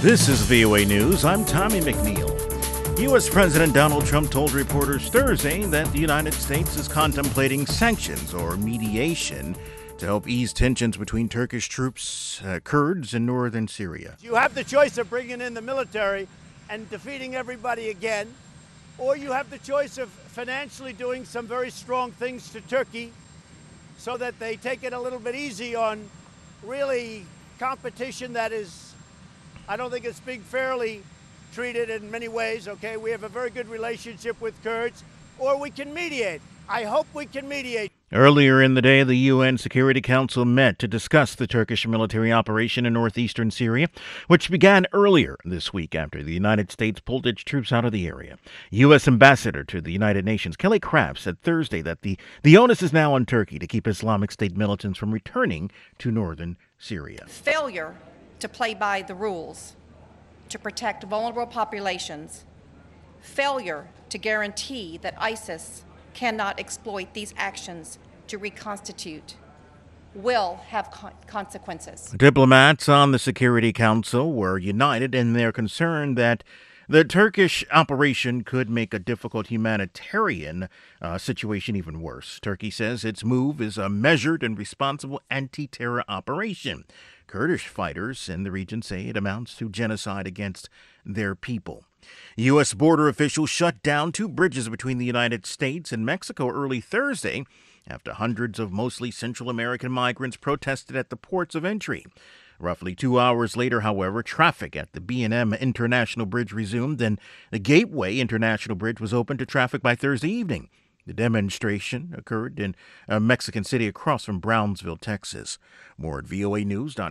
This is VOA News. I'm Tommy McNeil. U.S. President Donald Trump told reporters Thursday that the United States is contemplating sanctions or mediation to help ease tensions between Turkish troops, Kurds in northern Syria. You have the choice of bringing in the military and defeating everybody again, or you have the choice of financially doing some very strong things to Turkey so that they take it a little bit easy on really competition that is, I don't think it's being fairly treated in many ways, okay? We have a very good relationship with Kurds, or we can mediate. I hope we can mediate. Earlier in the day, the UN Security Council met to discuss the Turkish military operation in northeastern Syria, which began earlier this week after the United States pulled its troops out of the area. U.S. Ambassador to the United Nations, Kelly Craft, said Thursday that the onus is now on Turkey to keep Islamic State militants from returning to northern Syria. Failure to play by the rules, to protect vulnerable populations, failure to guarantee that ISIS cannot exploit these actions to reconstitute will have consequences. Diplomats on the Security Council were united in their concern that the Turkish operation could make a difficult humanitarian situation even worse. Turkey says its move is a measured and responsible anti-terror operation. Kurdish fighters in the region say it amounts to genocide against their people. U.S. border officials shut down two bridges between the United States and Mexico early Thursday after hundreds of mostly Central American migrants protested at the ports of entry. Roughly 2 hours later, however, traffic at the B&M International Bridge resumed, and the Gateway International Bridge was open to traffic by Thursday evening. The demonstration occurred in a Mexican city across from Brownsville, Texas. More at voanews.com.